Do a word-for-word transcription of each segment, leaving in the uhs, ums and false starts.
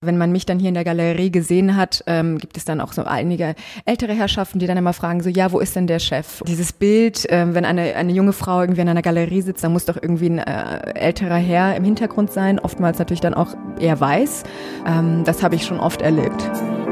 Wenn man mich dann hier in der Galerie gesehen hat, ähm, gibt es dann auch so einige ältere Herrschaften, die dann immer fragen so, ja, wo ist denn der Chef? Dieses Bild, ähm, wenn eine eine junge Frau irgendwie in einer Galerie sitzt, dann muss doch irgendwie ein äh, älterer Herr im Hintergrund sein, oftmals natürlich dann auch eher weiß. Ähm, das habe ich schon oft erlebt.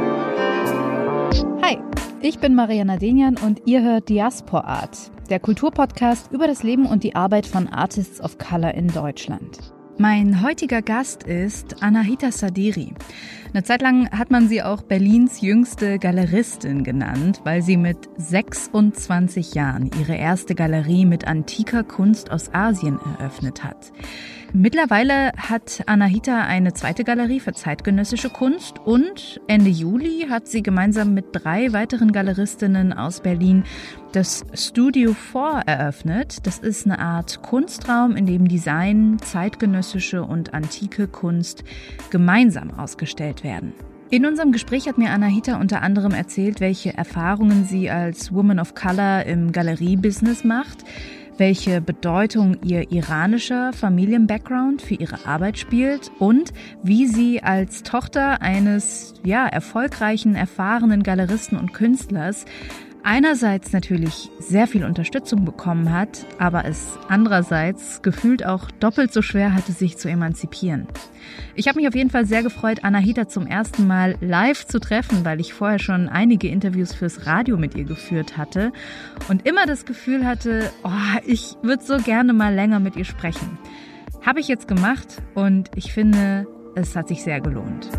Hi, ich bin Mariana Denian und ihr hört Diaspora Art, der Kulturpodcast über das Leben und die Arbeit von Artists of Color in Deutschland. Mein heutiger Gast ist Anahita Saderi. Eine Zeit lang hat man sie auch Berlins jüngste Galeristin genannt, weil sie mit sechsundzwanzig Jahren ihre erste Galerie mit antiker Kunst aus Asien eröffnet hat. Mittlerweile hat Anahita eine zweite Galerie für zeitgenössische Kunst und Ende Juli hat sie gemeinsam mit drei weiteren Galeristinnen aus Berlin das Studio vier eröffnet. Das ist eine Art Kunstraum, in dem Design, zeitgenössische und antike Kunst gemeinsam ausgestellt werden. In unserem Gespräch hat mir Anahita unter anderem erzählt, welche Erfahrungen sie als Woman of Color im Galeriebusiness macht, welche Bedeutung ihr iranischer Familien-Background für ihre Arbeit spielt und wie sie als Tochter eines ja, erfolgreichen, erfahrenen Galeristen und Künstlers einerseits natürlich sehr viel Unterstützung bekommen hat, aber es andererseits gefühlt auch doppelt so schwer hatte, sich zu emanzipieren. Ich habe mich auf jeden Fall sehr gefreut, Anahita zum ersten Mal live zu treffen, weil ich vorher schon einige Interviews fürs Radio mit ihr geführt hatte und immer das Gefühl hatte, oh, ich würde so gerne mal länger mit ihr sprechen. Habe ich jetzt gemacht und ich finde, es hat sich sehr gelohnt.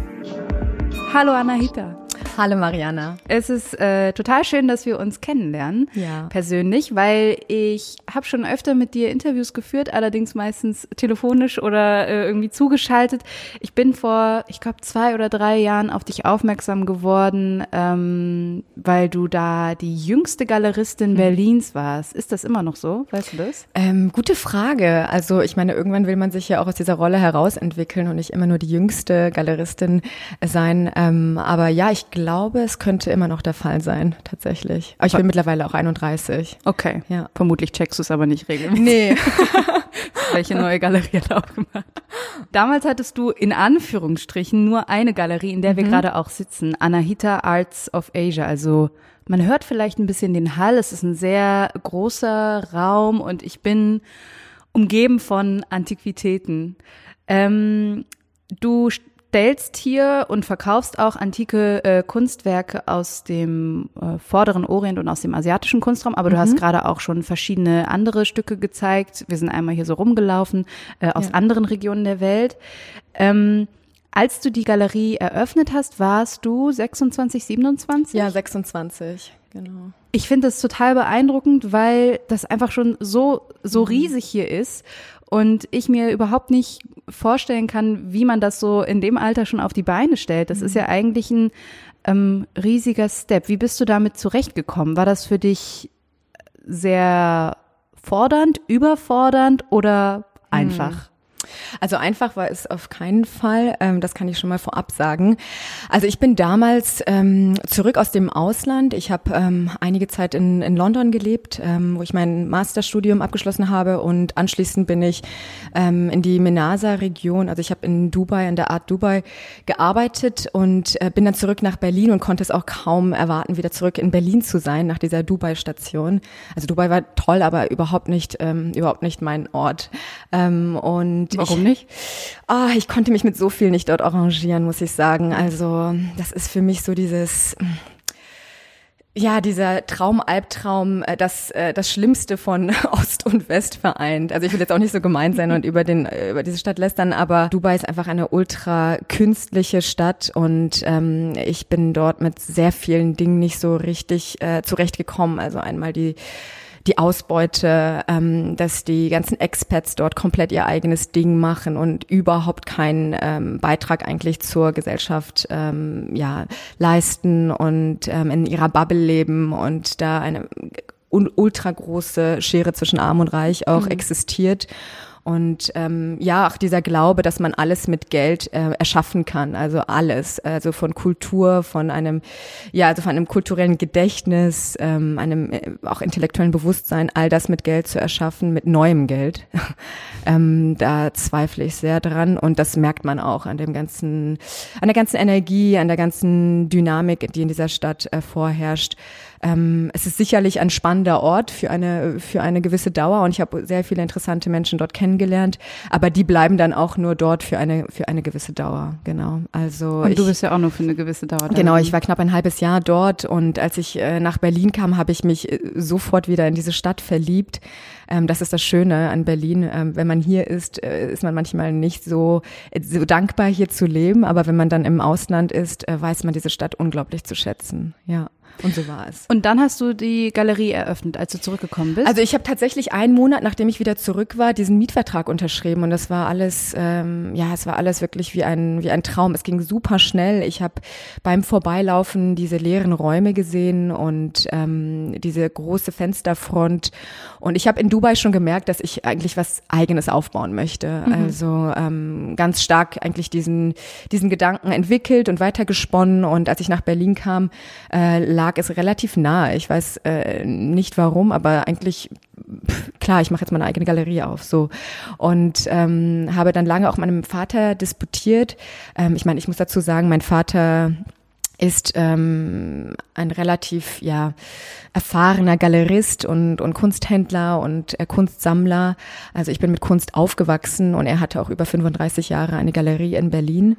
Hallo Anahita. Hallo Mariana. Es ist äh, total schön, dass wir uns kennenlernen, ja. persönlich, weil ich habe schon öfter mit dir Interviews geführt, allerdings meistens telefonisch oder äh, irgendwie zugeschaltet. Ich bin vor, ich glaube, zwei oder drei Jahren auf dich aufmerksam geworden, ähm, weil du da die jüngste Galeristin mhm. Berlins warst. Ist das immer noch so? Weißt du das? Ähm, gute Frage. Also ich meine, irgendwann will man sich ja auch aus dieser Rolle herausentwickeln und nicht immer nur die jüngste Galeristin sein. Ähm, aber ja, ich glaube, Ich glaube, es könnte immer noch der Fall sein, tatsächlich. Aber ich bin mittlerweile auch einunddreißig. Okay, ja. Vermutlich checkst du es aber nicht regelmäßig. Nee. Welche neue Galerie hat er aufgemacht? Damals hattest du in Anführungsstrichen nur eine Galerie, in der wir mhm. gerade auch sitzen, Anahita Arts of Asia. Also man hört vielleicht ein bisschen den Hall, es ist ein sehr großer Raum und ich bin umgeben von Antiquitäten. Ähm, du stellst hier und verkaufst auch antike äh, Kunstwerke aus dem äh, vorderen Orient und aus dem asiatischen Kunstraum, aber mhm. du hast gerade auch schon verschiedene andere Stücke gezeigt. Wir sind einmal hier so rumgelaufen äh, aus ja. anderen Regionen der Welt. Ähm, als du die Galerie eröffnet hast, warst du sechsundzwanzig, siebenundzwanzig? Ja, sechsundzwanzig, genau. Ich finde das total beeindruckend, weil das einfach schon so so riesig hier ist und ich mir überhaupt nicht vorstellen kann, wie man das so in dem Alter schon auf die Beine stellt. Das mhm. ist ja eigentlich ein ähm, riesiger Step. Wie bist du damit zurechtgekommen? War das für dich sehr fordernd, überfordernd oder einfach? Mhm. Also einfach war es auf keinen Fall, ähm, das kann ich schon mal vorab sagen. Also ich bin damals ähm, zurück aus dem Ausland. Ich habe ähm, einige Zeit in, in London gelebt, ähm, wo ich mein Masterstudium abgeschlossen habe und anschließend bin ich ähm, in die Menasa-Region, also ich habe in Dubai, in der Art Dubai gearbeitet und äh, bin dann zurück nach Berlin und konnte es auch kaum erwarten, wieder zurück in Berlin zu sein nach dieser Dubai-Station. Also Dubai war toll, aber überhaupt nicht, ähm, überhaupt nicht mein Ort. Ähm, und Warum ich, nicht? Ah, ich konnte mich mit so viel nicht dort arrangieren, muss ich sagen. Also das ist für mich so dieses, ja, dieser Traum, Albtraum, das das Schlimmste von Ost und West vereint. Also ich will jetzt auch nicht so gemein sein und über den über diese Stadt lästern, aber Dubai ist einfach eine ultra künstliche Stadt und ähm, ich bin dort mit sehr vielen Dingen nicht so richtig äh, zurechtgekommen. Also einmal die die Ausbeute, ähm, dass die ganzen Expats dort komplett ihr eigenes Ding machen und überhaupt keinen ähm, Beitrag eigentlich zur Gesellschaft ähm, ja leisten und ähm, in ihrer Bubble leben und da eine ultra große Schere zwischen Arm und Reich auch mhm. existiert. Und ähm, ja, auch dieser Glaube, dass man alles mit Geld äh, erschaffen kann, also alles, also von Kultur, von einem, ja, also von einem kulturellen Gedächtnis, ähm, einem äh, auch intellektuellen Bewusstsein, all das mit Geld zu erschaffen, mit neuem Geld. ähm, da zweifle ich sehr dran und das merkt man auch an dem ganzen, an der ganzen Energie, an der ganzen Dynamik, die in dieser Stadt äh, vorherrscht. Ähm, es ist sicherlich ein spannender Ort für eine für eine gewisse Dauer und ich habe sehr viele interessante Menschen dort kennengelernt, aber die bleiben dann auch nur dort für eine für eine gewisse Dauer, genau. Also und ich, du bist ja auch nur für eine gewisse Dauer da. Genau, ich war knapp ein halbes Jahr dort und als ich äh, nach Berlin kam, habe ich mich äh, sofort wieder in diese Stadt verliebt. Ähm, das ist das Schöne an Berlin. Ähm, wenn man hier ist, äh, ist man manchmal nicht so so dankbar hier zu leben, aber wenn man dann im Ausland ist, äh, weiß man diese Stadt unglaublich zu schätzen. Ja. Und so war es. Und dann hast du die Galerie eröffnet, als du zurückgekommen bist? Also ich habe tatsächlich einen Monat, nachdem ich wieder zurück war, diesen Mietvertrag unterschrieben und das war alles, ähm, ja, es war alles wirklich wie ein wie ein Traum. Es ging super schnell. Ich habe beim Vorbeilaufen diese leeren Räume gesehen und ähm, diese große Fensterfront und ich habe in Dubai schon gemerkt, dass ich eigentlich was Eigenes aufbauen möchte. Mhm. Also ähm, ganz stark eigentlich diesen diesen Gedanken entwickelt und weitergesponnen und als ich nach Berlin kam, äh, lag ist relativ nahe. Ich weiß äh, nicht warum, aber eigentlich, pff, klar, ich mache jetzt meine eigene Galerie auf. So und ähm, habe dann lange auch mit meinem Vater disputiert. Ähm, ich meine, ich muss dazu sagen, mein Vater ist ähm, ein relativ ja erfahrener Galerist und und Kunsthändler und äh, Kunstsammler. Also ich bin mit Kunst aufgewachsen und er hatte auch über fünfunddreißig Jahre eine Galerie in Berlin.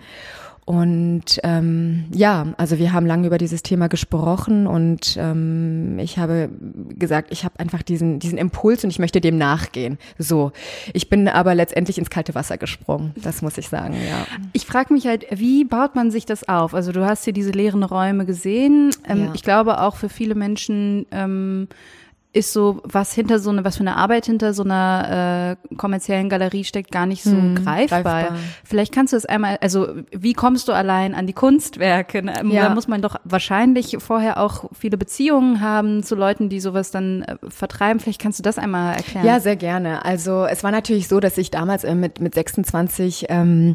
Und ähm, ja, also wir haben lange über dieses Thema gesprochen und ähm, ich habe gesagt, ich habe einfach diesen diesen Impuls und ich möchte dem nachgehen. So, ich bin aber letztendlich ins kalte Wasser gesprungen, das muss ich sagen, ja. Ich frage mich halt, wie baut man sich das auf? Also du hast hier diese leeren Räume gesehen. Ähm, ja. Ich glaube auch für viele Menschen ähm, ist so, was hinter so eine, was für eine Arbeit hinter so einer äh, kommerziellen Galerie steckt, gar nicht so hm, greifbar. greifbar. Vielleicht kannst du es einmal, also wie kommst du allein an die Kunstwerke? Ja. Da muss man doch wahrscheinlich vorher auch viele Beziehungen haben zu Leuten, die sowas dann äh, vertreiben. Vielleicht kannst du das einmal erklären. Ja, sehr gerne. Also es war natürlich so, dass ich damals äh, mit mit sechsundzwanzig ähm,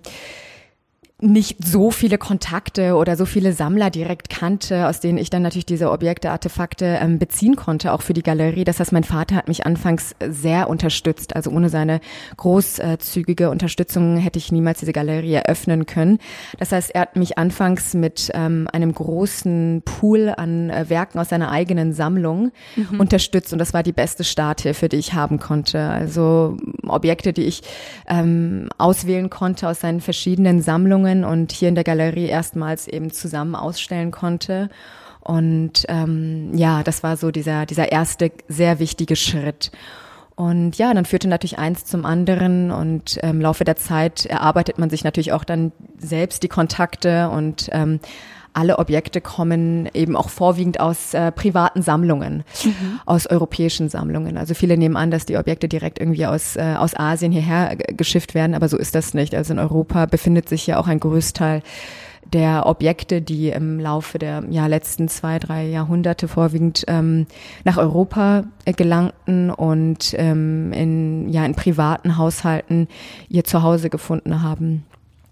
nicht so viele Kontakte oder so viele Sammler direkt kannte, aus denen ich dann natürlich diese Objekte, Artefakte ähm, beziehen konnte, auch für die Galerie. Das heißt, mein Vater hat mich anfangs sehr unterstützt. Also ohne seine großzügige Unterstützung hätte ich niemals diese Galerie eröffnen können. Das heißt, er hat mich anfangs mit ähm, einem großen Pool an äh, Werken aus seiner eigenen Sammlung mhm. unterstützt und das war die beste Starthilfe, die ich haben konnte. Also Objekte, die ich ähm, auswählen konnte aus seinen verschiedenen Sammlungen und hier in der Galerie erstmals eben zusammen ausstellen konnte. Und ähm, ja, das war so dieser dieser erste sehr wichtige Schritt. Und ja, dann führte natürlich eins zum anderen und im Laufe der Zeit erarbeitet man sich natürlich auch dann selbst die Kontakte und ähm, alle Objekte kommen eben auch vorwiegend aus äh, privaten Sammlungen, mhm. aus europäischen Sammlungen. Also viele nehmen an, dass die Objekte direkt irgendwie aus äh, aus Asien hierher g- geschifft werden, aber so ist das nicht. Also in Europa befindet sich ja auch ein Großteil der Objekte, die im Laufe der ja, letzten zwei, drei Jahrhunderte vorwiegend ähm, nach Europa äh, gelangten und ähm, in ja in privaten Haushalten ihr Zuhause gefunden haben.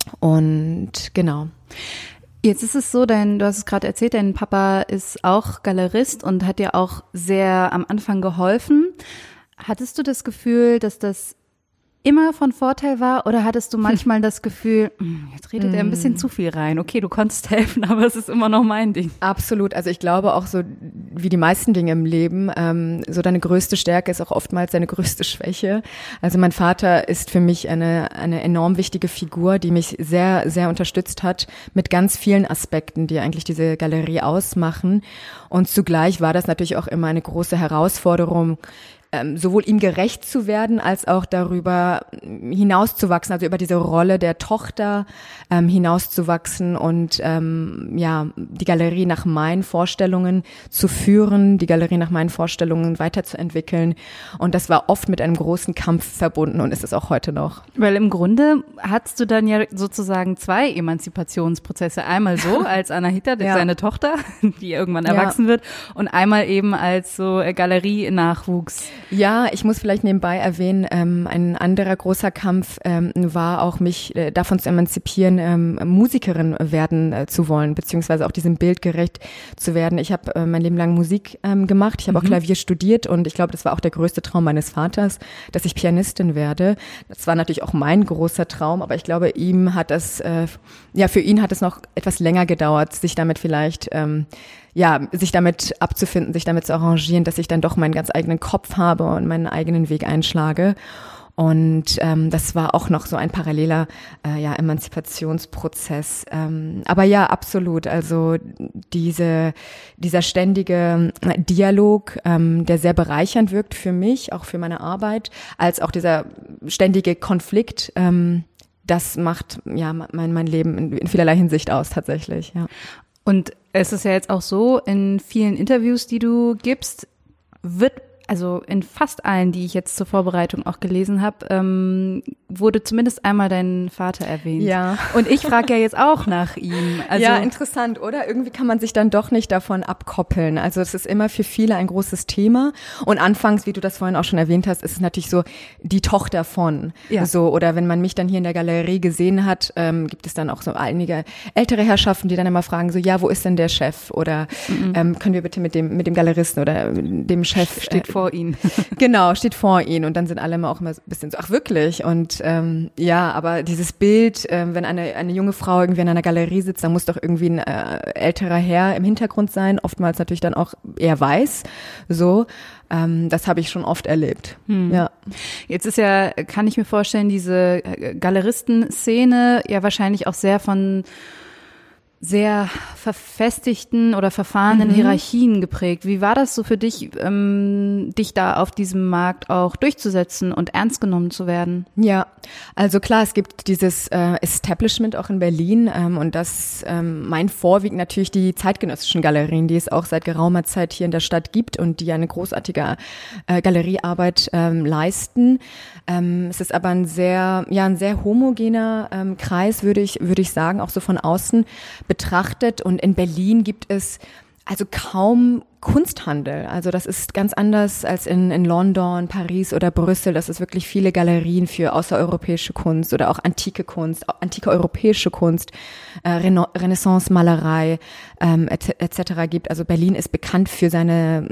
Und genau. Jetzt ist es so, dein, du hast es gerade erzählt, dein Papa ist auch Galerist und hat dir auch sehr am Anfang geholfen. Hattest du das Gefühl, dass das immer von Vorteil war oder hattest du manchmal das Gefühl, jetzt redet er ein bisschen zu viel rein, okay, du konntest helfen, aber es ist immer noch mein Ding? Absolut, also ich glaube auch so, wie die meisten Dinge im Leben, ähm, so deine größte Stärke ist auch oftmals deine größte Schwäche. Also mein Vater ist für mich eine eine enorm wichtige Figur, die mich sehr, sehr unterstützt hat mit ganz vielen Aspekten, die eigentlich diese Galerie ausmachen. Und zugleich war das natürlich auch immer eine große Herausforderung, Ähm, sowohl ihm gerecht zu werden, als auch darüber hinauszuwachsen, also über diese Rolle der Tochter ähm, hinauszuwachsen und ähm, ja die Galerie nach meinen Vorstellungen zu führen, die Galerie nach meinen Vorstellungen weiterzuentwickeln. Und das war oft mit einem großen Kampf verbunden und ist es auch heute noch. Weil im Grunde hattest du dann ja sozusagen zwei Emanzipationsprozesse. Einmal so als Anahita, ja. seine Tochter, die irgendwann erwachsen ja. wird, und einmal eben als so Galerie-Nachwuchs. Ja, ich muss vielleicht nebenbei erwähnen, ähm, ein anderer großer Kampf ähm, war auch, mich äh, davon zu emanzipieren, ähm, Musikerin werden äh, zu wollen, beziehungsweise auch diesem Bild gerecht zu werden. Ich habe äh, mein Leben lang Musik ähm, gemacht, ich habe mhm. auch Klavier studiert und ich glaube, das war auch der größte Traum meines Vaters, dass ich Pianistin werde. Das war natürlich auch mein großer Traum, aber ich glaube, ihm hat das, äh, ja, für ihn hat es noch etwas länger gedauert, sich damit vielleicht ähm, ja, sich damit abzufinden, sich damit zu arrangieren, dass ich dann doch meinen ganz eigenen Kopf habe und meinen eigenen Weg einschlage. Und ähm, das war auch noch so ein paralleler äh, ja, Emanzipationsprozess. Ähm, aber ja, absolut. Also diese dieser ständige Dialog, ähm, der sehr bereichernd wirkt für mich, auch für meine Arbeit, als auch dieser ständige Konflikt, ähm, das macht ja mein mein Leben in, in vielerlei Hinsicht aus tatsächlich. Ja. Und es ist ja jetzt auch so, in vielen Interviews, die du gibst, wird, also in fast allen, die ich jetzt zur Vorbereitung auch gelesen habe, ähm, wurde zumindest einmal dein Vater erwähnt. Ja. Und ich frage ja jetzt auch nach ihm. Also ja, interessant, oder? Irgendwie kann man sich dann doch nicht davon abkoppeln. Also es ist immer für viele ein großes Thema. Und anfangs, wie du das vorhin auch schon erwähnt hast, ist es natürlich so die Tochter von. Ja. So, oder wenn man mich dann hier in der Galerie gesehen hat, ähm, gibt es dann auch so einige ältere Herrschaften, die dann immer fragen so, ja, wo ist denn der Chef? Oder mhm. ähm, können wir bitte mit dem mit dem Galeristen oder dem Chef steht vor ihnen. Genau, steht vor ihnen. Und dann sind alle immer auch immer so ein bisschen so, ach wirklich? Und ähm, ja, aber dieses Bild, ähm, wenn eine eine junge Frau irgendwie in einer Galerie sitzt, dann muss doch irgendwie ein äh, älterer Herr im Hintergrund sein, oftmals natürlich dann auch eher weiß, so. Ähm, das habe ich schon oft erlebt. Hm. Ja. Jetzt ist ja, kann ich mir vorstellen, diese Galeristenszene ja wahrscheinlich auch sehr von sehr verfestigten oder verfahrenen mhm. Hierarchien geprägt. Wie war das so für dich, ähm, dich da auf diesem Markt auch durchzusetzen und ernst genommen zu werden? Ja, also klar, es gibt dieses äh, Establishment auch in Berlin ähm, und das ähm, mein Vorwiegend natürlich die zeitgenössischen Galerien, die es auch seit geraumer Zeit hier in der Stadt gibt und die eine großartige äh, Galeriearbeit ähm, leisten. Ähm, es ist aber ein sehr, ja, ein sehr homogener ähm, Kreis, würde ich, würde ich sagen, auch so von außen betrachtet. Und in Berlin gibt es also kaum Kunsthandel. Also das ist ganz anders als in, in London, Paris oder Brüssel. Das ist wirklich viele Galerien für außereuropäische Kunst oder auch antike Kunst, antike europäische Kunst, äh, Rena- Renaissance-Malerei ähm, et, et cetera gibt. Also Berlin ist bekannt für seine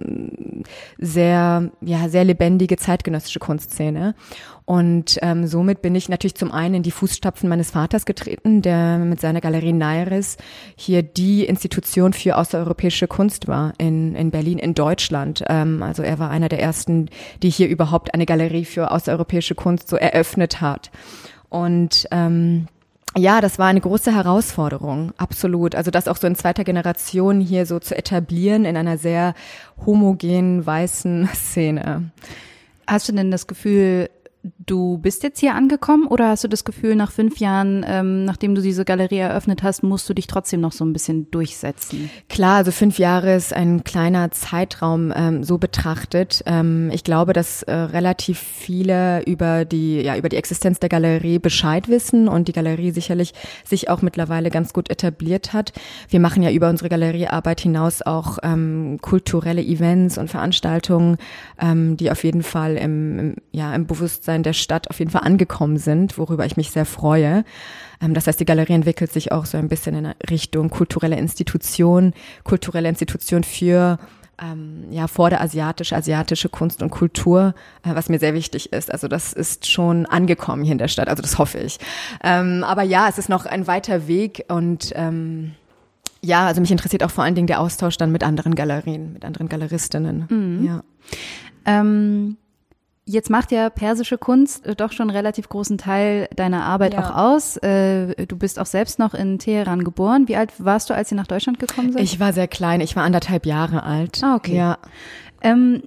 sehr, ja, sehr lebendige zeitgenössische Kunstszene. Und ähm, somit bin ich natürlich zum einen in die Fußstapfen meines Vaters getreten, der mit seiner Galerie Nairis hier die Institution für außereuropäische Kunst war in, in Berlin, in Deutschland. Ähm, also er war einer der ersten, die hier überhaupt eine Galerie für außereuropäische Kunst so eröffnet hat. Und ähm, ja, das war eine große Herausforderung, absolut. Also das auch so in zweiter Generation hier so zu etablieren in einer sehr homogenen, weißen Szene. Hast du denn das Gefühl, du bist jetzt hier angekommen oder hast du das Gefühl, nach fünf Jahren, ähm, nachdem du diese Galerie eröffnet hast, musst du dich trotzdem noch so ein bisschen durchsetzen? Klar, also fünf Jahre ist ein kleiner Zeitraum ähm, so betrachtet. Ähm, ich glaube, dass äh, relativ viele über die ja über die Existenz der Galerie Bescheid wissen und die Galerie sicherlich sich auch mittlerweile ganz gut etabliert hat. Wir machen ja über unsere Galeriearbeit hinaus auch ähm, kulturelle Events und Veranstaltungen, ähm, die auf jeden Fall im, im ja im Bewusstsein der Stadt auf jeden Fall angekommen sind, worüber ich mich sehr freue. Das heißt, die Galerie entwickelt sich auch so ein bisschen in Richtung kulturelle Institution, kulturelle Institution für ähm, ja vorderasiatische, asiatische Kunst und Kultur, äh, was mir sehr wichtig ist. Also das ist schon angekommen hier in der Stadt, also das hoffe ich. Ähm, aber ja, es ist noch ein weiter Weg und ähm, ja, also mich interessiert auch vor allen Dingen der Austausch dann mit anderen Galerien, mit anderen Galeristinnen. Mhm. Ja. Ähm Jetzt macht ja persische Kunst doch schon einen relativ großen Teil deiner Arbeit ja. auch aus. Du bist auch selbst noch in Teheran geboren. Wie alt warst du, als ihr nach Deutschland gekommen seid? Ich war sehr klein. Ich war anderthalb Jahre alt. Ah, okay. Ja. Ähm,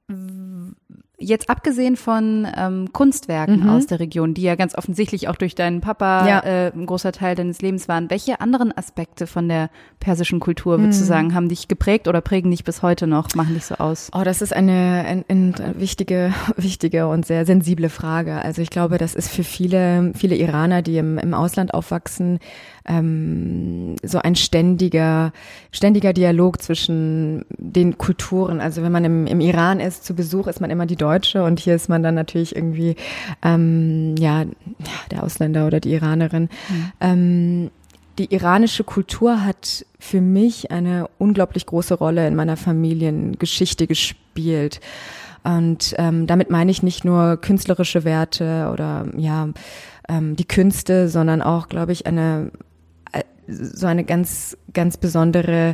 Jetzt abgesehen von ähm, Kunstwerken mhm. aus der Region, die ja ganz offensichtlich auch durch deinen Papa ja. äh, ein großer Teil deines Lebens waren, welche anderen Aspekte von der persischen Kultur, würdest mhm. du sagen, haben dich geprägt oder prägen dich bis heute noch, machen dich so aus? Oh, das ist eine, eine, eine wichtige, wichtige und sehr sensible Frage. Also ich glaube, das ist für viele, viele Iraner, die im, im Ausland aufwachsen, ähm, so ein ständiger, ständiger Dialog zwischen den Kulturen. Also wenn man im, im Iran ist, zu Besuch ist man immer die Deutsche und hier ist man dann natürlich irgendwie, ähm, ja, der Ausländer oder die Iranerin. Mhm. Ähm, die iranische Kultur hat für mich eine unglaublich große Rolle in meiner Familiengeschichte gespielt. Und ähm, damit meine ich nicht nur künstlerische Werte oder ja ähm, die Künste, sondern auch, glaube ich, eine äh, so eine ganz ganz besondere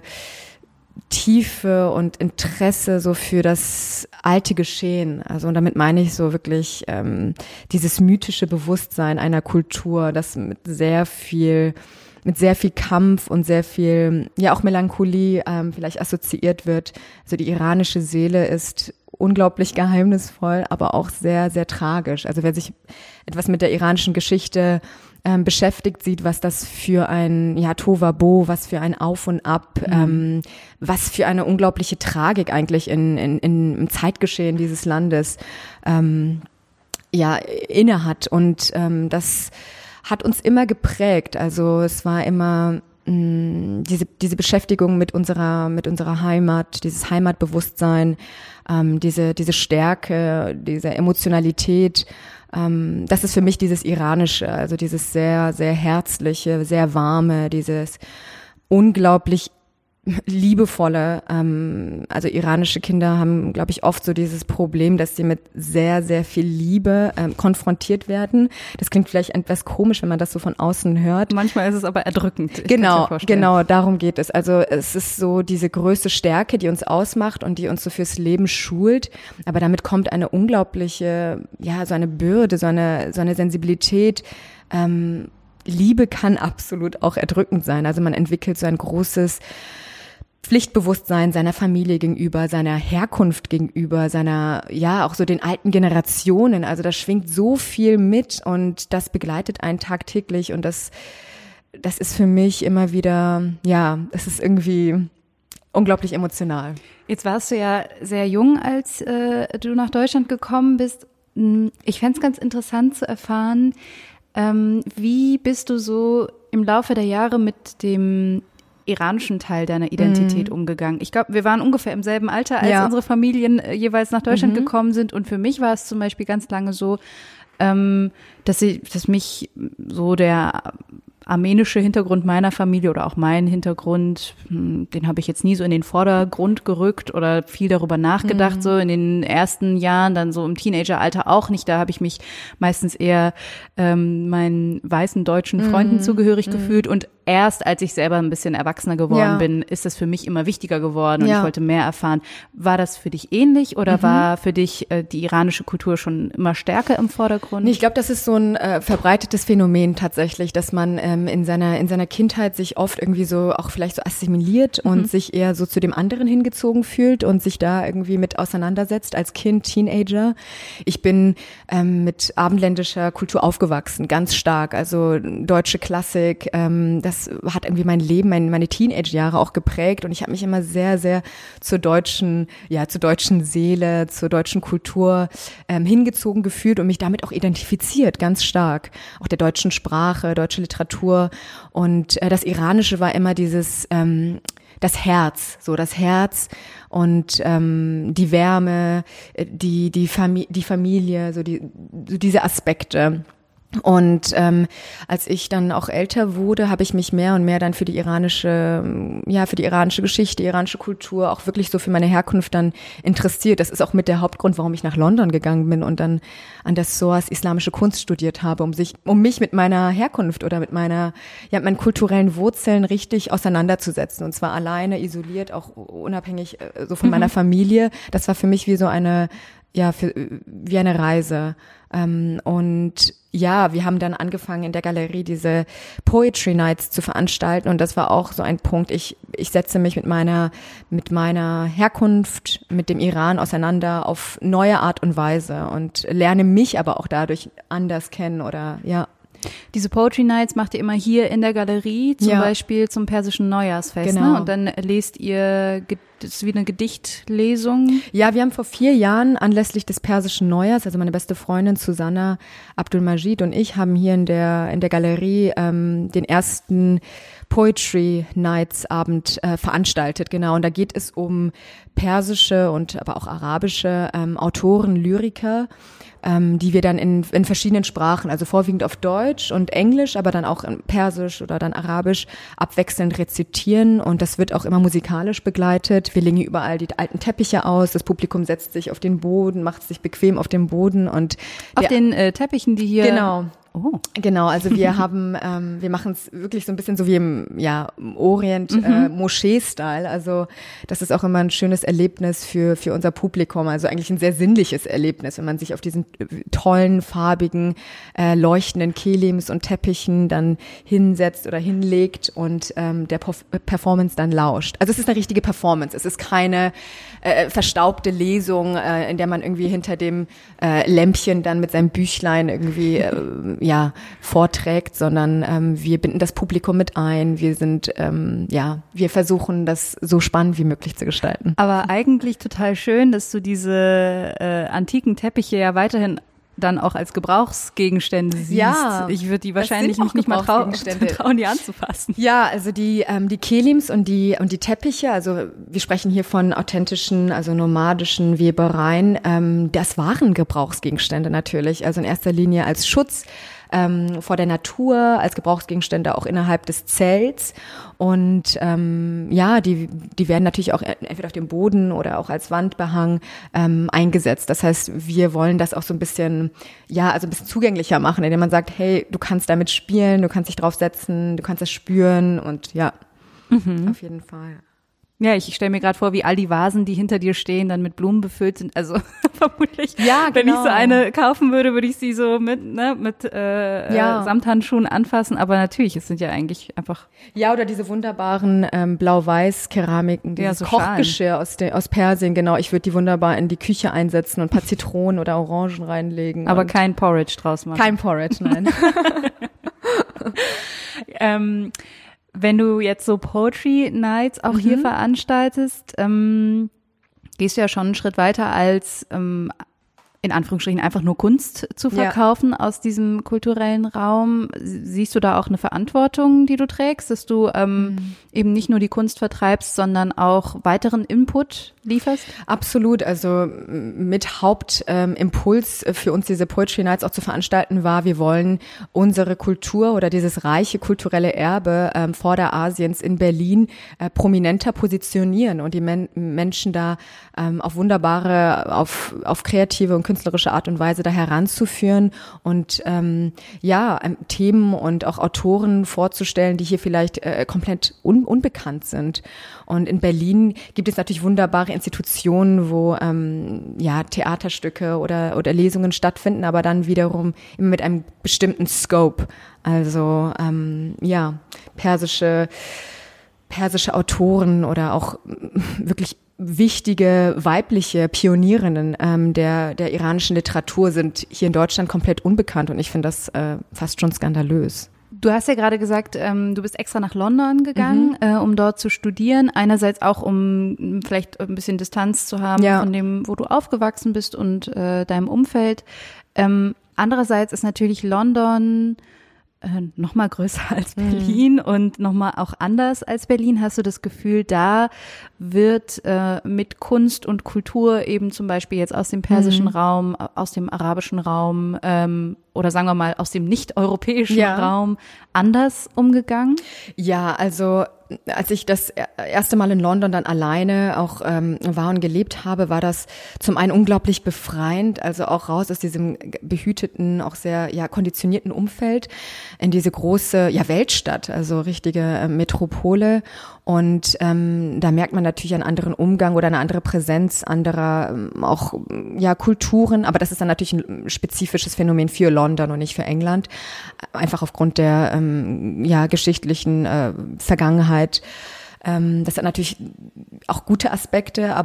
Tiefe und Interesse so für das alte Geschehen. Also und damit meine ich so wirklich ähm, dieses mythische Bewusstsein einer Kultur, das mit sehr viel mit sehr viel Kampf und sehr viel, ja auch Melancholie ähm, vielleicht assoziiert wird. Also die iranische Seele ist unglaublich geheimnisvoll, aber auch sehr, sehr tragisch. Also wer sich etwas mit der iranischen Geschichte ähm, beschäftigt, sieht, was das für ein, ja, Tohuwabohu, was für ein Auf und Ab, mhm. ähm, was für eine unglaubliche Tragik eigentlich in, in, in, im Zeitgeschehen dieses Landes ähm, ja inne hat. Und ähm, das hat uns immer geprägt. Also es war immer mh, diese diese Beschäftigung mit unserer mit unserer Heimat, dieses Heimatbewusstsein, ähm, diese diese Stärke, diese Emotionalität. Ähm, das ist für mich dieses Iranische, also dieses sehr sehr herzliche, sehr warme, dieses unglaublich liebevolle, ähm, also iranische Kinder haben, glaube ich, oft so dieses Problem, dass sie mit sehr, sehr viel Liebe ähm, konfrontiert werden. Das klingt vielleicht etwas komisch, wenn man das so von außen hört. Manchmal ist es aber erdrückend. Genau, genau, darum geht es. Also es ist so diese größte Stärke, die uns ausmacht und die uns so fürs Leben schult. Aber damit kommt eine unglaubliche, ja, so eine Bürde, so eine, so eine Sensibilität. Ähm, Liebe kann absolut auch erdrückend sein. Also man entwickelt so ein großes Pflichtbewusstsein seiner Familie gegenüber, seiner Herkunft gegenüber, seiner, ja, auch so den alten Generationen. Also da schwingt so viel mit und das begleitet einen tagtäglich und das, das ist für mich immer wieder, ja, es ist irgendwie unglaublich emotional. Jetzt warst du ja sehr jung, als äh, du nach Deutschland gekommen bist. Ich fände es ganz interessant zu erfahren, ähm, wie bist du so im Laufe der Jahre mit dem iranischen Teil deiner Identität mhm. umgegangen? Ich glaube, wir waren ungefähr im selben Alter, als ja. unsere Familien äh, jeweils nach Deutschland mhm. gekommen sind. Und für mich war es zum Beispiel ganz lange so, ähm, dass, ich, dass mich so der armenische Hintergrund meiner Familie oder auch mein Hintergrund, den habe ich jetzt nie so in den Vordergrund gerückt oder viel darüber nachgedacht, mhm. so in den ersten Jahren, dann so im Teenageralter auch nicht. Da habe ich mich meistens eher ähm, meinen weißen deutschen Freunden mhm. zugehörig mhm. gefühlt und erst als ich selber ein bisschen erwachsener geworden ja. bin, ist das für mich immer wichtiger geworden und ja. ich wollte mehr erfahren. War das für dich ähnlich oder mhm. war für dich äh, die iranische Kultur schon immer stärker im Vordergrund? Nee, ich glaube, das ist so ein äh, verbreitetes Phänomen tatsächlich, dass man ähm, in seiner in seiner Kindheit sich oft irgendwie so auch vielleicht so assimiliert mhm. und sich eher so zu dem anderen hingezogen fühlt und sich da irgendwie mit auseinandersetzt als Kind, Teenager. Ich bin ähm, mit abendländischer Kultur aufgewachsen, ganz stark, also deutsche Klassik, ähm, das Das hat irgendwie mein Leben, mein, meine Teenage-Jahre auch geprägt und ich habe mich immer sehr, sehr zur deutschen, ja, zur deutschen Seele, zur deutschen Kultur ähm, hingezogen gefühlt und mich damit auch identifiziert, ganz stark. Auch der deutschen Sprache, deutsche Literatur und äh, das Iranische war immer dieses, ähm, das Herz, so das Herz und ähm, die Wärme, die die, Fami- die Familie, so die so diese Aspekte. Und ähm, als ich dann auch älter wurde, habe ich mich mehr und mehr dann für die iranische, ja, für die iranische Geschichte, iranische Kultur, auch wirklich so für meine Herkunft dann interessiert. Das ist auch mit der Hauptgrund, warum ich nach London gegangen bin und dann an der S O A S islamische Kunst studiert habe, um sich, um mich mit meiner Herkunft oder mit meiner, ja, mit meinen kulturellen Wurzeln richtig auseinanderzusetzen. Und zwar alleine, isoliert, auch unabhängig äh, so von mhm. meiner Familie. Das war für mich wie so eine, ja, für, wie eine Reise. Ähm, und ja, wir haben dann angefangen in der Galerie diese Poetry Nights zu veranstalten und das war auch so ein Punkt. Ich ich setze mich mit meiner mit meiner Herkunft, mit dem Iran auseinander auf neue Art und Weise und lerne mich aber auch dadurch anders kennen oder ja. Diese Poetry Nights macht ihr immer hier in der Galerie, zum ja. Beispiel zum persischen Neujahrsfest, genau. ne? Und dann lest ihr das ist wie eine Gedichtlesung? Ja, wir haben vor vier Jahren anlässlich des persischen Neujahrs, also meine beste Freundin Susanna Abdul-Majid und ich haben hier in der in der Galerie ähm, den ersten Poetry Nights Abend äh, veranstaltet, genau. Und da geht es um persische und aber auch arabische ähm, Autoren, Lyriker, ähm, die wir dann in, in verschiedenen Sprachen, also vorwiegend auf Deutsch und Englisch, aber dann auch in Persisch oder dann Arabisch abwechselnd rezitieren. Und das wird auch immer musikalisch begleitet. Wir legen hier überall die alten Teppiche aus. Das Publikum setzt sich auf den Boden, macht sich bequem auf dem Boden und auf der, den äh, Teppichen, die hier genau. Oh. Genau, also wir haben, ähm, wir machen es wirklich so ein bisschen so wie im, ja, im Orient, mhm. äh, Moschee-Style. Also das ist auch immer ein schönes Erlebnis für für unser Publikum. Also eigentlich ein sehr sinnliches Erlebnis, wenn man sich auf diesen tollen, farbigen, äh, leuchtenden Kelims und Teppichen dann hinsetzt oder hinlegt und ähm, der Perf- Performance dann lauscht. Also es ist eine richtige Performance. Es ist keine äh, verstaubte Lesung, äh, in der man irgendwie hinter dem äh, Lämpchen dann mit seinem Büchlein irgendwie äh, ja, vorträgt, sondern ähm, wir binden das Publikum mit ein. Wir sind, ähm, ja, wir versuchen, das so spannend wie möglich zu gestalten. Aber eigentlich total schön, dass du diese äh, antiken Teppiche ja weiterhin dann auch als Gebrauchsgegenstände siehst. Ja, ich würde die wahrscheinlich mich nicht mal trau- trauen, die anzufassen. Ja, also die ähm, die Kelims und die und die Teppiche, also wir sprechen hier von authentischen, also nomadischen Webereien. Ähm, das waren Gebrauchsgegenstände natürlich, also in erster Linie als Schutz ähm, vor der Natur, als Gebrauchsgegenstände auch innerhalb des Zelts. Und ähm, ja, die die werden natürlich auch entweder auf dem Boden oder auch als Wandbehang ähm, eingesetzt. Das heißt, wir wollen das auch so ein bisschen, ja, also ein bisschen zugänglicher machen, indem man sagt, hey, du kannst damit spielen, du kannst dich draufsetzen, du kannst das spüren und ja, mhm. auf jeden Fall. Ja, ich stelle mir gerade vor, wie all die Vasen, die hinter dir stehen, dann mit Blumen befüllt sind. Also vermutlich, ja, genau. Wenn ich so eine kaufen würde, würde ich sie so mit ne, mit äh, ja. äh, Samthandschuhen anfassen. Aber natürlich, es sind ja eigentlich einfach... Ja, oder diese wunderbaren ähm, Blau-Weiß-Keramiken, dieses ja, so Kochgeschirr aus, de, aus Persien, genau. Ich würde die wunderbar in die Küche einsetzen und ein paar Zitronen oder Orangen reinlegen. Aber kein Porridge draus machen. Kein Porridge, nein. ähm, Wenn du jetzt so Poetry Nights auch mhm. hier veranstaltest, ähm, gehst du ja schon einen Schritt weiter als ähm, in Anführungsstrichen einfach nur Kunst zu verkaufen ja. aus diesem kulturellen Raum. Siehst du da auch eine Verantwortung, die du trägst, dass du ähm, mhm. eben nicht nur die Kunst vertreibst, sondern auch weiteren Input lieferst? Absolut. Also mit Hauptimpuls ähm, für uns diese Poetry Nights auch zu veranstalten war, wir wollen unsere Kultur oder dieses reiche kulturelle Erbe ähm, Vorderasiens in Berlin äh, prominenter positionieren und die Men- Menschen da ähm, auf wunderbare, auf, auf kreative und künstlerische Art und Weise da heranzuführen und ähm, ja, ähm, Themen und auch Autoren vorzustellen, die hier vielleicht äh, komplett un- unbekannt sind. Und in Berlin gibt es natürlich wunderbare Institutionen, wo ähm, ja Theaterstücke oder oder Lesungen stattfinden, aber dann wiederum immer mit einem bestimmten Scope. Also ähm, ja, persische persische Autoren oder auch wirklich wichtige weibliche Pionierinnen ähm, der der iranischen Literatur sind hier in Deutschland komplett unbekannt und ich finde das äh, fast schon skandalös. Du hast ja gerade gesagt, ähm, du bist extra nach London gegangen, mhm. äh, um dort zu studieren. Einerseits auch, um vielleicht ein bisschen Distanz zu haben ja. von dem, wo du aufgewachsen bist und äh, deinem Umfeld. Ähm, andererseits ist natürlich London äh, noch mal größer als Berlin mhm. und noch mal auch anders als Berlin. Hast du das Gefühl, da wird äh, mit Kunst und Kultur eben zum Beispiel jetzt aus dem persischen mhm. Raum, aus dem arabischen Raum ähm, oder sagen wir mal aus dem nicht-europäischen ja. Raum anders umgegangen? Ja, also als ich das erste Mal in London dann alleine auch ähm, war und gelebt habe, war das zum einen unglaublich befreiend, also auch raus aus diesem behüteten, auch sehr ja konditionierten Umfeld in diese große ja Weltstadt, also richtige äh, Metropole. Und ähm, da merkt man natürlich einen anderen Umgang oder eine andere Präsenz anderer ähm, auch ja Kulturen, aber das ist dann natürlich ein spezifisches Phänomen für London und nicht für England, einfach aufgrund der ähm, ja geschichtlichen äh, Vergangenheit. Ähm, das hat natürlich auch gute Aspekte, aber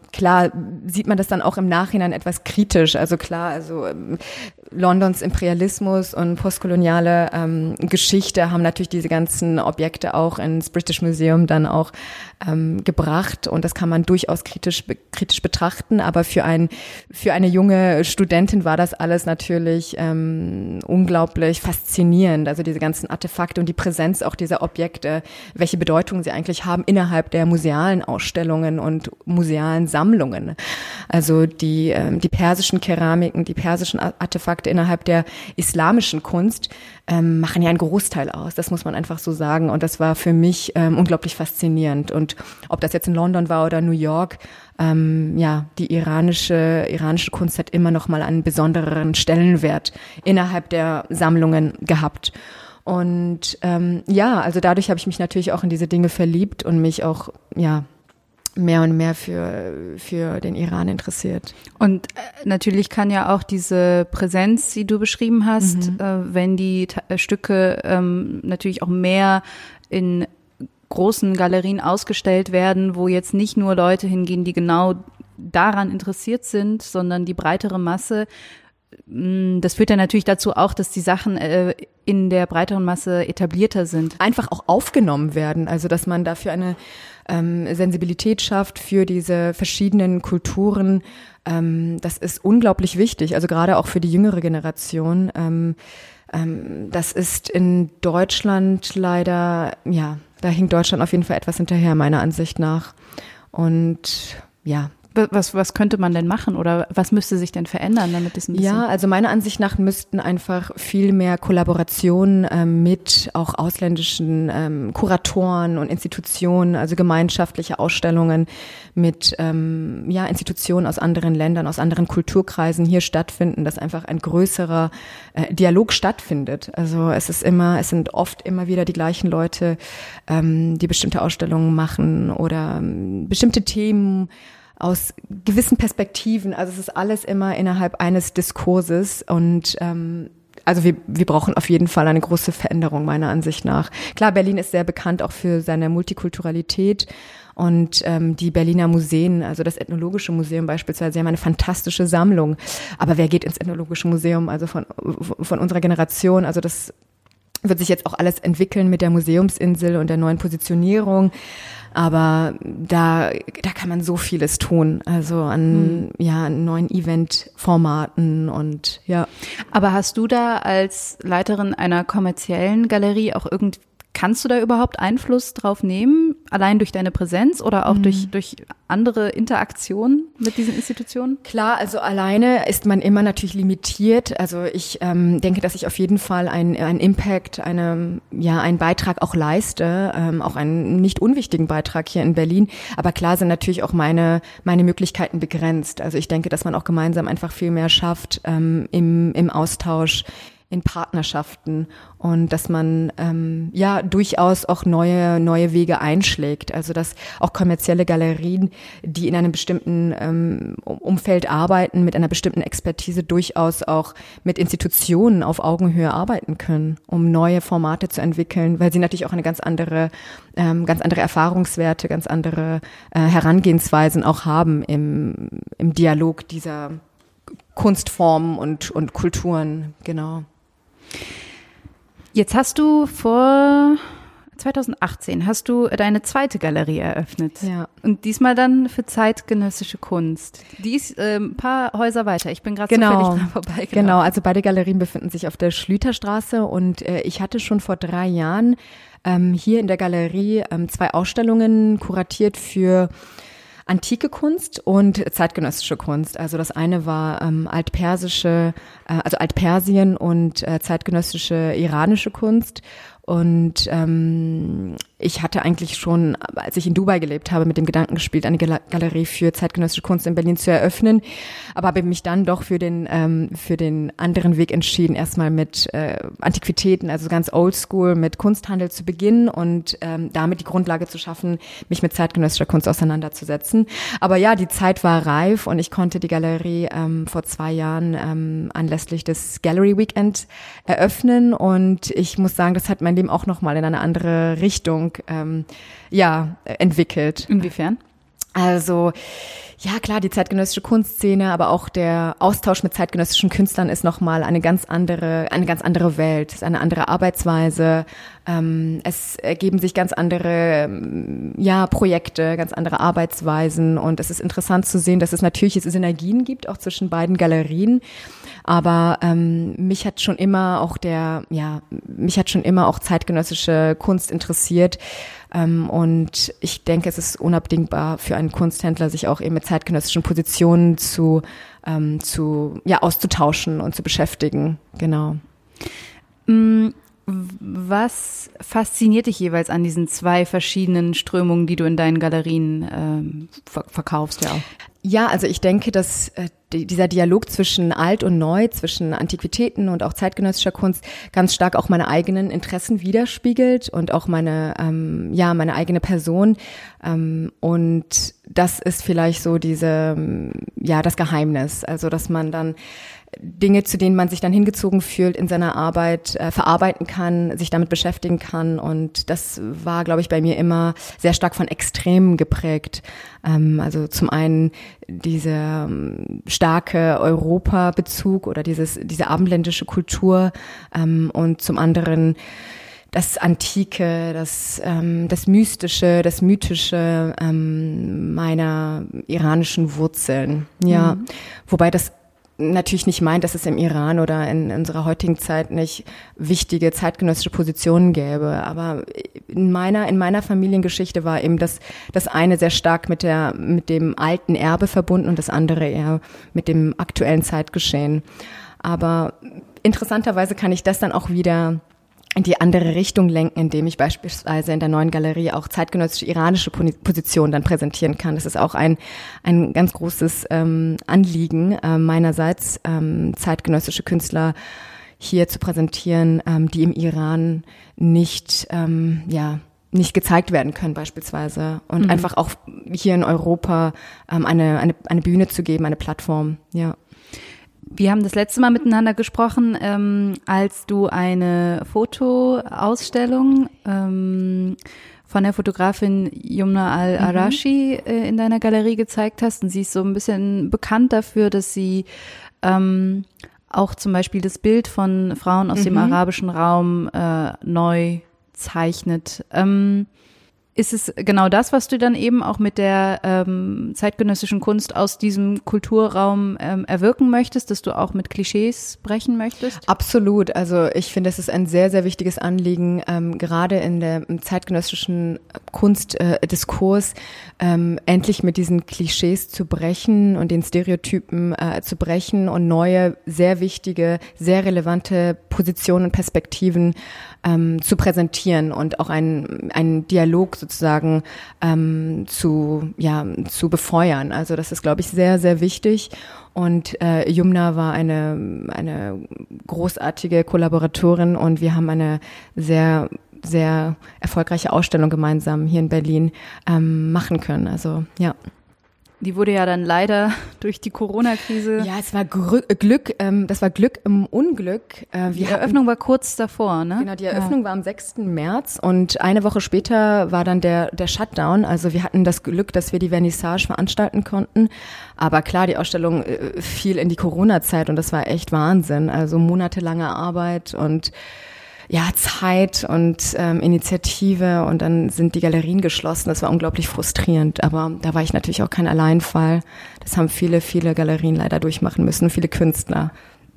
klar sieht man das dann auch im Nachhinein etwas kritisch. Also klar, also Londons Imperialismus und postkoloniale ähm, Geschichte haben natürlich diese ganzen Objekte auch ins British Museum dann auch ähm, gebracht und das kann man durchaus kritisch kritisch betrachten. Aber für ein für eine junge Studentin war das alles natürlich ähm, unglaublich faszinierend. Also diese ganzen Artefakte und die Präsenz auch dieser Objekte, welche Bedeutung sie eigentlich haben innerhalb der musealen Ausstellungen und musealen Sammlungen. Also die ähm, die persischen Keramiken, die persischen Artefakte innerhalb der islamischen Kunst ähm, machen ja einen Großteil aus. Das muss man einfach so sagen. Und das war für mich ähm, unglaublich faszinierend. Und ob das jetzt in London war oder New York, ähm, ja, die iranische iranische Kunst hat immer noch mal einen besonderen Stellenwert innerhalb der Sammlungen gehabt. Und ähm, ja, also dadurch habe ich mich natürlich auch in diese Dinge verliebt und mich auch, ja, mehr und mehr für für den Iran interessiert. Und äh, natürlich kann ja auch diese Präsenz, die du beschrieben hast, mhm. äh, wenn die Ta- Stücke ähm, natürlich auch mehr in großen Galerien ausgestellt werden, wo jetzt nicht nur Leute hingehen, die genau daran interessiert sind, sondern die breitere Masse. Das führt ja natürlich dazu auch, dass die Sachen äh, in der breiteren Masse etablierter sind. Einfach auch aufgenommen werden, also dass man dafür eine ähm, Sensibilität schafft für diese verschiedenen Kulturen. Ähm, das ist unglaublich wichtig, also gerade auch für die jüngere Generation. Ähm, ähm, das ist in Deutschland leider, ja, da hinkt Deutschland auf jeden Fall etwas hinterher, meiner Ansicht nach. Und ja, Was, was könnte man denn machen oder was müsste sich denn verändern, damit es ein bisschen... Ja, also meiner Ansicht nach müssten einfach viel mehr Kollaborationen ähm, mit auch ausländischen ähm, Kuratoren und Institutionen, also gemeinschaftliche Ausstellungen mit ähm, ja Institutionen aus anderen Ländern, aus anderen Kulturkreisen hier stattfinden, dass einfach ein größerer äh, Dialog stattfindet. Also es ist immer, es sind oft immer wieder die gleichen Leute, ähm, die bestimmte Ausstellungen machen oder ähm, bestimmte Themen aus gewissen Perspektiven. Also es ist alles immer innerhalb eines Diskurses und ähm, also wir, wir brauchen auf jeden Fall eine große Veränderung meiner Ansicht nach. Klar, Berlin ist sehr bekannt auch für seine Multikulturalität und ähm, die Berliner Museen, also das Ethnologische Museum beispielsweise, sie haben eine fantastische Sammlung. Aber wer geht ins Ethnologische Museum, also von von unserer Generation? Also das wird sich jetzt auch alles entwickeln mit der Museumsinsel und der neuen Positionierung. Aber da, da kann man so vieles tun, also an, mhm. ja, an neuen Eventformaten und ja. Aber hast du da als Leiterin einer kommerziellen Galerie auch irgendwie, kannst du da überhaupt Einfluss drauf nehmen, allein durch deine Präsenz oder auch mhm. durch, durch andere Interaktionen mit diesen Institutionen? Klar, also alleine ist man immer natürlich limitiert. Also ich ähm, denke, dass ich auf jeden Fall einen ein Impact, eine, ja, einen Beitrag auch leiste, ähm, auch einen nicht unwichtigen Beitrag hier in Berlin. Aber klar sind natürlich auch meine meine Möglichkeiten begrenzt. Also ich denke, dass man auch gemeinsam einfach viel mehr schafft ähm, im im Austausch, in Partnerschaften und dass man ähm, ja durchaus auch neue neue Wege einschlägt. Also dass auch kommerzielle Galerien, die in einem bestimmten ähm, Umfeld arbeiten, mit einer bestimmten Expertise durchaus auch mit Institutionen auf Augenhöhe arbeiten können, um neue Formate zu entwickeln, weil sie natürlich auch eine ganz andere ähm, ganz andere Erfahrungswerte, ganz andere äh, Herangehensweisen auch haben im im Dialog dieser Kunstformen und und Kulturen, genau. Jetzt hast du vor zwanzig achtzehn hast du deine zweite Galerie eröffnet. Ja. Und diesmal dann für zeitgenössische Kunst. Die ist äh, ein paar Häuser weiter. Ich bin gerade genau. zufällig dran vorbeigelaufen. Genau, also beide Galerien befinden sich auf der Schlüterstraße und äh, ich hatte schon vor drei Jahren ähm, hier in der Galerie ähm, zwei Ausstellungen kuratiert für antike Kunst und zeitgenössische Kunst. Also das eine war ähm, altpersische, äh, also Altpersien und äh, zeitgenössische iranische Kunst. Und ähm, ich hatte eigentlich schon, als ich in Dubai gelebt habe, mit dem Gedanken gespielt, eine Gal- Galerie für zeitgenössische Kunst in Berlin zu eröffnen, aber habe mich dann doch für den ähm, für den anderen Weg entschieden, erstmal mit äh, Antiquitäten, also ganz oldschool, mit Kunsthandel zu beginnen und ähm, damit die Grundlage zu schaffen, mich mit zeitgenössischer Kunst auseinanderzusetzen. Aber ja, die Zeit war reif und ich konnte die Galerie ähm, vor zwei Jahren ähm, anlässlich des Gallery Weekend eröffnen und ich muss sagen, das hat mein Leben auch nochmal in eine andere Richtung ähm, ja, entwickelt. Inwiefern? Also ja, klar, die zeitgenössische Kunstszene, aber auch der Austausch mit zeitgenössischen Künstlern ist nochmal eine ganz andere, eine ganz andere Welt, ist eine andere Arbeitsweise. Ähm, es ergeben sich ganz andere, ja, Projekte, ganz andere Arbeitsweisen und es ist interessant zu sehen, dass es natürlich jetzt Synergien gibt, auch zwischen beiden Galerien. Aber ähm, mich hat schon immer auch der, ja, mich hat schon immer auch zeitgenössische Kunst interessiert. Ähm, und ich denke, es ist unabdingbar für einen Kunsthändler, sich auch eben mit zeitgenössischen Positionen zu, ähm, zu, ja, auszutauschen und zu beschäftigen. Genau. Was fasziniert dich jeweils an diesen zwei verschiedenen Strömungen, die du in deinen Galerien ähm, ver- verkaufst, ja auch? Ja, also ich denke, dass äh, die, dieser Dialog zwischen alt und neu, zwischen Antiquitäten und auch zeitgenössischer Kunst ganz stark auch meine eigenen Interessen widerspiegelt und auch meine, ähm, ja, meine eigene Person. Ähm, und das ist vielleicht so diese, ja, das Geheimnis. Also, dass man dann Dinge, zu denen man sich dann hingezogen fühlt in seiner Arbeit, äh, verarbeiten kann, sich damit beschäftigen kann. Und das war, glaube ich, bei mir immer sehr stark von Extremen geprägt. Ähm, also zum einen dieser ähm, starke Europa-Bezug oder dieses, diese abendländische Kultur ähm, und zum anderen das Antike, das, ähm, das Mystische, das Mythische ähm, meiner iranischen Wurzeln. Ja, mhm. Wobei das natürlich nicht meint, dass es im Iran oder in unserer heutigen Zeit nicht wichtige zeitgenössische Positionen gäbe. Aber in meiner, in meiner Familiengeschichte war eben das, das eine sehr stark mit der, mit dem alten Erbe verbunden und das andere eher mit dem aktuellen Zeitgeschehen. Aber interessanterweise kann ich das dann auch wieder in die andere Richtung lenken, indem ich beispielsweise in der neuen Galerie auch zeitgenössische iranische Positionen dann präsentieren kann. Das ist auch ein ein ganz großes ähm, Anliegen äh, meinerseits, ähm, zeitgenössische Künstler hier zu präsentieren, ähm, die im Iran nicht ähm, ja nicht gezeigt werden können beispielsweise und mhm. einfach auch hier in Europa ähm, eine eine eine Bühne zu geben, eine Plattform. Ja. Wir haben das letzte Mal miteinander gesprochen, ähm, als du eine Fotoausstellung ähm, von der Fotografin Yumna Al-Arashi mhm. äh, in deiner Galerie gezeigt hast. Und sie ist so ein bisschen bekannt dafür, dass sie ähm, auch zum Beispiel das Bild von Frauen aus mhm. dem arabischen Raum äh, neu zeichnet. Ähm, Ist es genau das, was du dann eben auch mit der ähm, zeitgenössischen Kunst aus diesem Kulturraum ähm, erwirken möchtest, dass du auch mit Klischees brechen möchtest? Absolut. Also ich finde, es ist ein sehr, sehr wichtiges Anliegen, ähm, gerade in der im zeitgenössischen Kunstdiskurs äh, ähm, endlich mit diesen Klischees zu brechen und den Stereotypen äh, zu brechen und neue, sehr wichtige, sehr relevante Positionen und Perspektiven ähm, zu präsentieren und auch einen, einen Dialog sozusagen ähm, zu, ja, zu befeuern. Also das ist, glaube ich, sehr, sehr wichtig. Und äh, Yumna war eine, eine großartige Kollaboratorin und wir haben eine sehr, sehr erfolgreiche Ausstellung gemeinsam hier in Berlin ähm, machen können. Also, ja. Die wurde ja dann leider durch die Corona-Krise. Ja, es war Gr- Glück, ähm, das war Glück im Unglück. Äh, wir die Eröffnung hatten, war kurz davor, ne? Genau, die Eröffnung ja. war am sechsten März und eine Woche später war dann der, der Shutdown. Also wir hatten das Glück, dass wir die Vernissage veranstalten konnten. Aber klar, die Ausstellung äh, fiel in die Corona-Zeit und das war echt Wahnsinn. Also monatelange Arbeit und ja, Zeit und ähm, Initiative und dann sind die Galerien geschlossen. Das war unglaublich frustrierend, aber da war ich natürlich auch kein Alleinfall. Das haben viele, viele Galerien leider durchmachen müssen, viele Künstler.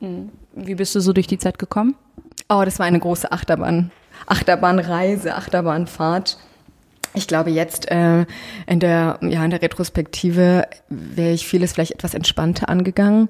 Wie bist du so durch die Zeit gekommen? Oh, das war eine große Achterbahn, Achterbahnreise, Achterbahnfahrt. Ich glaube jetzt äh, in der ja in der Retrospektive wäre ich vieles vielleicht etwas entspannter angegangen.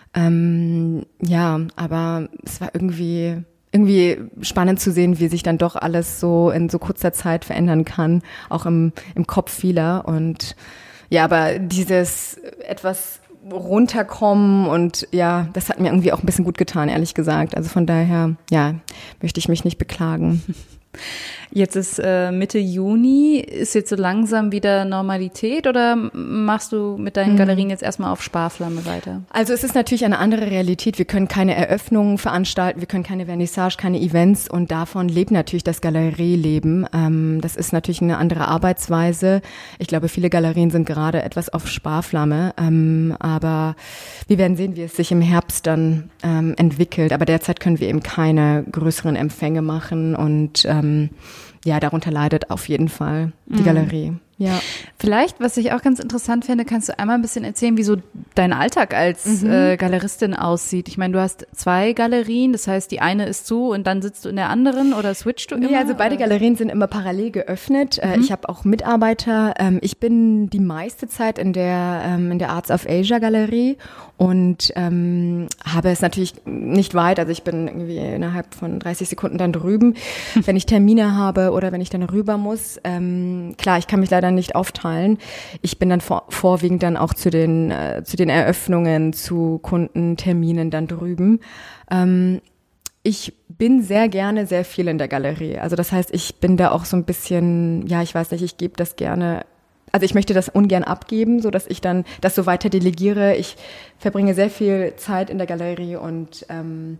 Ähm, ja, aber es war irgendwie irgendwie spannend zu sehen, wie sich dann doch alles so in so kurzer Zeit verändern kann, auch im, im Kopf vieler. Und ja, aber dieses etwas runterkommen und ja, das hat mir irgendwie auch ein bisschen gut getan, ehrlich gesagt. Also von daher, ja, möchte ich mich nicht beklagen. Jetzt ist äh, Mitte Juni, ist jetzt so langsam wieder Normalität oder machst du mit deinen Galerien jetzt erstmal auf Sparflamme weiter? Also es ist natürlich eine andere Realität. Wir können keine Eröffnungen veranstalten, wir können keine Vernissage, keine Events und davon lebt natürlich das Galerieleben. Ähm, das ist natürlich eine andere Arbeitsweise. Ich glaube, viele Galerien sind gerade etwas auf Sparflamme, ähm, aber wir werden sehen, wie es sich im Herbst dann ähm, entwickelt. Aber derzeit können wir eben keine größeren Empfänge machen und ähm, ja, darunter leidet auf jeden Fall die mhm. Galerie. Ja. Vielleicht, was ich auch ganz interessant finde, kannst du einmal ein bisschen erzählen, wie so dein Alltag als mhm. äh, Galeristin aussieht. Ich meine, du hast zwei Galerien, das heißt, die eine ist zu und dann sitzt du in der anderen oder switchst du immer? Ja, also beide oder? Galerien sind immer parallel geöffnet. Mhm. Ich habe auch Mitarbeiter. Ich bin die meiste Zeit in der in der Arts of Asia Galerie und ähm, habe es natürlich nicht weit. Also ich bin irgendwie innerhalb von dreißig Sekunden dann drüben, wenn ich Termine habe oder wenn ich dann rüber muss. Ähm, klar, ich kann mich leider nicht aufteilen. Ich bin dann vor, vorwiegend dann auch zu den äh, zu den Eröffnungen, zu Kundenterminen dann drüben. Ähm, ich bin sehr gerne sehr viel in der Galerie. Also das heißt, ich bin da auch so ein bisschen, ja, ich weiß nicht, ich gebe das gerne, also ich möchte das ungern abgeben, so dass ich dann das so weiter delegiere. Ich verbringe sehr viel Zeit in der Galerie und ähm,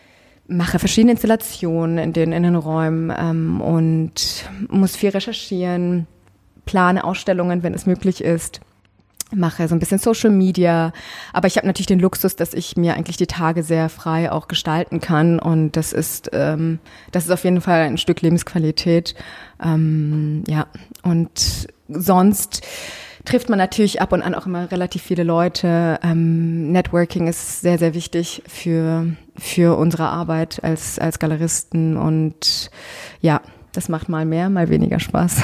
mache verschiedene Installationen in den in den Räumen ähm, und muss viel recherchieren. Plane Ausstellungen, wenn es möglich ist, mache so ein bisschen Social Media, aber ich habe natürlich den Luxus, dass ich mir eigentlich die Tage sehr frei auch gestalten kann und das ist ähm, das ist auf jeden Fall ein Stück Lebensqualität, ähm, ja, und sonst trifft man natürlich ab und an auch immer relativ viele Leute. Ähm, Networking ist sehr, sehr wichtig für für unsere Arbeit als als Galeristen und ja, das macht mal mehr, mal weniger Spaß.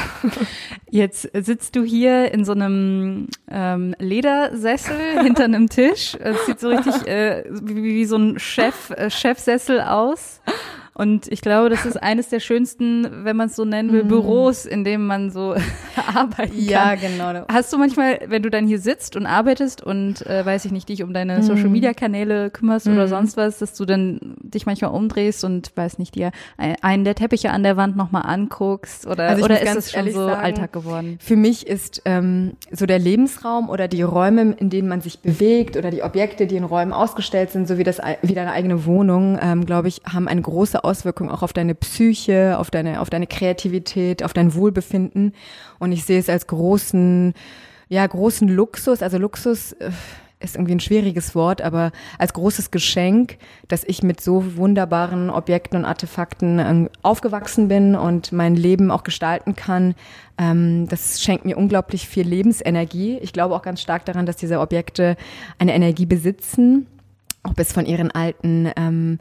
Jetzt sitzt du hier in so einem ähm, Ledersessel hinter einem Tisch. Es sieht so richtig äh, wie, wie so ein Chef, äh, Chefsessel aus. Und ich glaube, das ist eines der schönsten, wenn man es so nennen will, mm. Büros, in dem man so arbeiten kann. Ja, genau. Hast du manchmal, wenn du dann hier sitzt und arbeitest und, äh, weiß ich nicht, dich um deine mm. Social-Media-Kanäle kümmerst mm. oder sonst was, dass du dann dich manchmal umdrehst und, weiß nicht, dir einen der Teppiche an der Wand nochmal anguckst oder, also oder ist das schon so sagen, Alltag geworden? Für mich ist ähm, so der Lebensraum oder die Räume, in denen man sich bewegt oder die Objekte, die in Räumen ausgestellt sind, so wie, das, wie deine eigene Wohnung, ähm, glaube ich, haben eine große Auswirkung auch auf deine Psyche, auf deine, auf deine Kreativität, auf dein Wohlbefinden. Und ich sehe es als großen, ja, großen Luxus. Also Luxus äh, ist irgendwie ein schwieriges Wort, aber als großes Geschenk, dass ich mit so wunderbaren Objekten und Artefakten ähm, aufgewachsen bin und mein Leben auch gestalten kann. Ähm, das schenkt mir unglaublich viel Lebensenergie. Ich glaube auch ganz stark daran, dass diese Objekte eine Energie besitzen, ob es von ihren alten, ähm,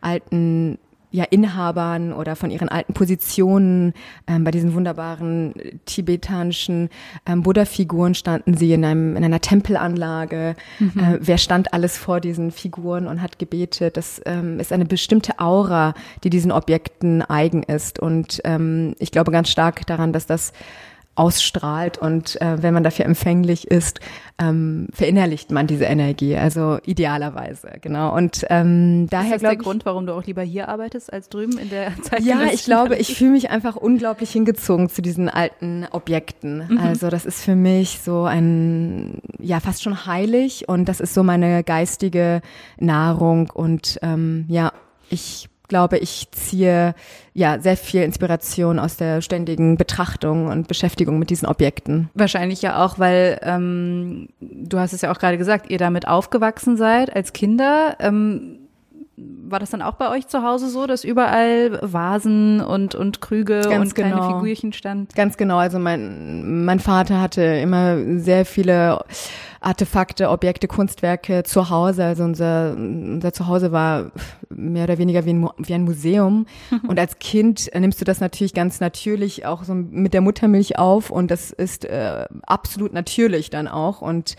alten ja, Inhabern oder von ihren alten Positionen. Ähm, bei diesen wunderbaren tibetanischen ähm, Buddha-Figuren standen sie in einem in einer Tempelanlage. Mhm. Äh, wer stand alles vor diesen Figuren und hat gebetet? Das ähm, ist eine bestimmte Aura, die diesen Objekten eigen ist. Und ähm, ich glaube ganz stark daran, dass das ausstrahlt und äh, wenn man dafür empfänglich ist, ähm, verinnerlicht man diese Energie, also idealerweise, genau. Und ähm, daher ist das der ich, Grund, warum du auch lieber hier arbeitest als drüben in der Zeit? Ja, ich glaube, ich fühle mich einfach unglaublich hingezogen zu diesen alten Objekten. Mhm. Also das ist für mich so ein, ja, fast schon heilig und das ist so meine geistige Nahrung und ähm, ja, ich glaube, ich ziehe ja sehr viel Inspiration aus der ständigen Betrachtung und Beschäftigung mit diesen Objekten. Wahrscheinlich ja auch, weil ähm, du hast es ja auch gerade gesagt, ihr damit aufgewachsen seid als Kinder. Ähm, war das dann auch bei euch zu Hause so, dass überall Vasen und und Krüge Ganz und kleine genau. Figürchen standen? Ganz genau. Also mein mein Vater hatte immer sehr viele Artefakte, Objekte, Kunstwerke zu Hause. Also unser unser Zuhause war mehr oder weniger wie ein, wie ein Museum. Und als Kind nimmst du das natürlich ganz natürlich auch so mit der Muttermilch auf und das ist äh, absolut natürlich dann auch und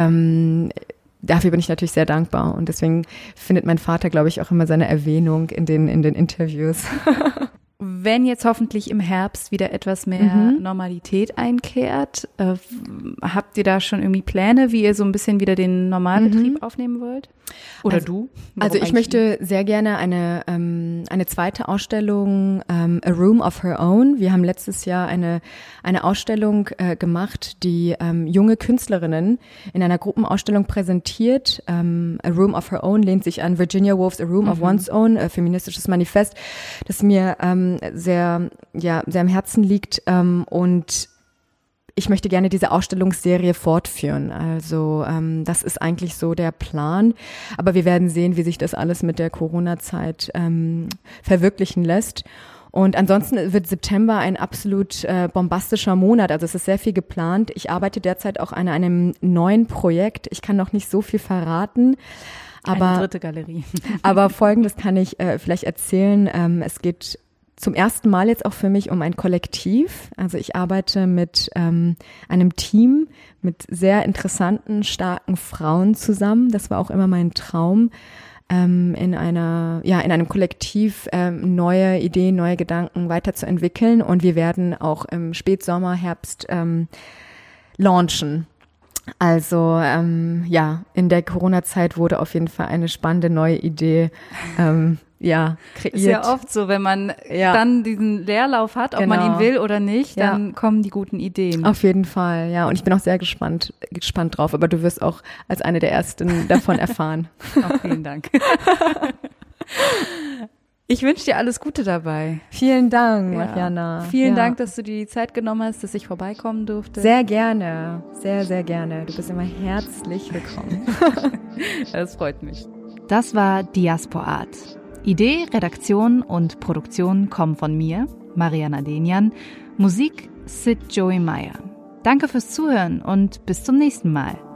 ähm, dafür bin ich natürlich sehr dankbar und deswegen findet mein Vater, glaube ich, auch immer seine Erwähnung in den in den Interviews. Wenn jetzt hoffentlich im Herbst wieder etwas mehr mhm. Normalität einkehrt, äh, habt ihr da schon irgendwie Pläne, wie ihr so ein bisschen wieder den Normalbetrieb mhm. aufnehmen wollt? Oder also, du? Warum also ich eigentlich? möchte sehr gerne eine ähm, eine zweite Ausstellung, ähm, A Room of Her Own. Wir haben letztes Jahr eine eine Ausstellung äh, gemacht, die ähm, junge Künstlerinnen in einer Gruppenausstellung präsentiert. Ähm, A Room of Her Own lehnt sich an Virginia Woolf's A Room mhm. of One's Own, äh, feministisches Manifest, das mir ähm, sehr ja sehr am Herzen liegt ähm, und ich möchte gerne diese Ausstellungsserie fortführen. Also ähm, das ist eigentlich so der Plan. Aber wir werden sehen, wie sich das alles mit der Corona-Zeit ähm, verwirklichen lässt. Und ansonsten wird September ein absolut äh, bombastischer Monat. Also es ist sehr viel geplant. Ich arbeite derzeit auch an einem neuen Projekt. Ich kann noch nicht so viel verraten. Aber, Eine dritte Galerie. aber Folgendes kann ich äh, vielleicht erzählen. Ähm, es geht zum ersten Mal jetzt auch für mich um ein Kollektiv. Also ich arbeite mit ähm, einem Team, mit sehr interessanten, starken Frauen zusammen. Das war auch immer mein Traum, ähm, in einer, ja, in einem Kollektiv ähm, neue Ideen, neue Gedanken weiterzuentwickeln. Und wir werden auch im Spätsommer, Herbst ähm, launchen. Also ähm, ja, in der Corona-Zeit wurde auf jeden Fall eine spannende neue Idee ähm, ja, kreiert. Ist ja oft so, wenn man ja. dann diesen Leerlauf hat, ob genau. man ihn will oder nicht, dann ja. kommen die guten Ideen. Auf jeden Fall, ja. Und ich bin auch sehr gespannt, gespannt drauf. Aber du wirst auch als eine der Ersten davon erfahren. Oh, vielen Dank. Ich wünsche dir alles Gute dabei. Vielen Dank, ja. Mariana. Vielen ja. Dank, dass du dir die Zeit genommen hast, dass ich vorbeikommen durfte. Sehr gerne, sehr, sehr gerne. Du bist immer herzlich willkommen. Das freut mich. Das war Diasporart. Idee, Redaktion und Produktion kommen von mir, Mariana Denian. Musik Sid Joey Meyer. Danke fürs Zuhören und bis zum nächsten Mal.